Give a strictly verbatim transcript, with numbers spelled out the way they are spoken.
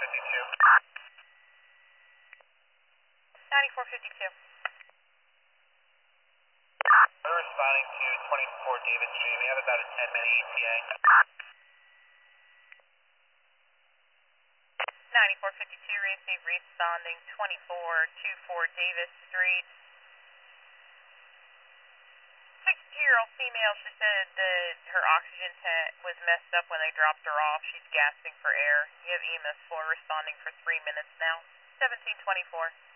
fifty-two. ninety-four fifty-two. We're responding to twenty-four Davis Street. We have about a ten minute E T A. ninety-four fifty-two, receive responding twenty-four twenty-four Davis Street. sixty-two-year-old female, she said that her oxygen tank was messed up when they dropped her off. She's gasping for air. You have E M S four responding for three minutes now. seventeen twenty-four.